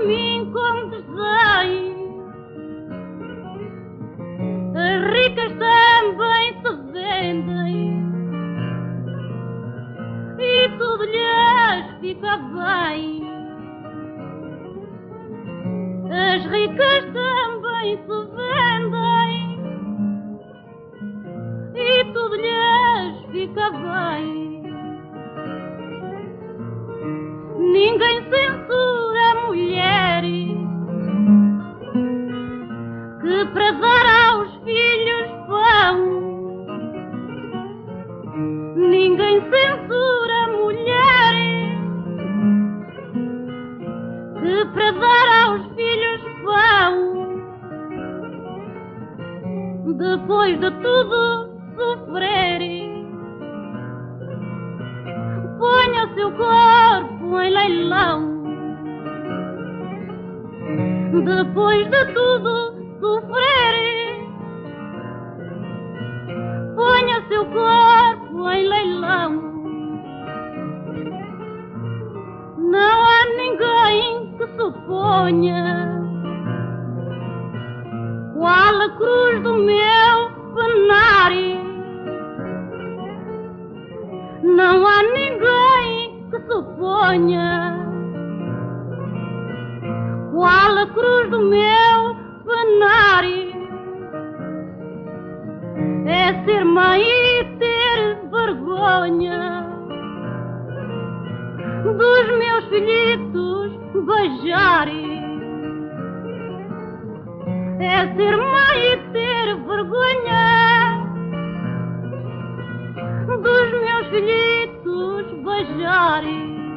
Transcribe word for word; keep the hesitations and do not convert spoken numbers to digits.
mim como desdém. As ricas também se vendem e tudo lhes fica bem. As ricas também se vendem e tudo lhes fica bem. Ninguém censura mulheres que para dar aos filhos pão. Ninguém censura mulheres que para dar aos filhos pão. Depois de tudo sofrerem, ponha o seu corpo em leilão. Depois de tudo sofrerem, ponha seu corpo em leilão. Não há ninguém que suponha qual a cruz do meu penário. Não há ninguém que suponha qual a cruz do meu penário. É ser mãe e ter vergonha dos meus filhitos beijarem. É ser mãe e ter vergonha dos meus filhitos beijarem.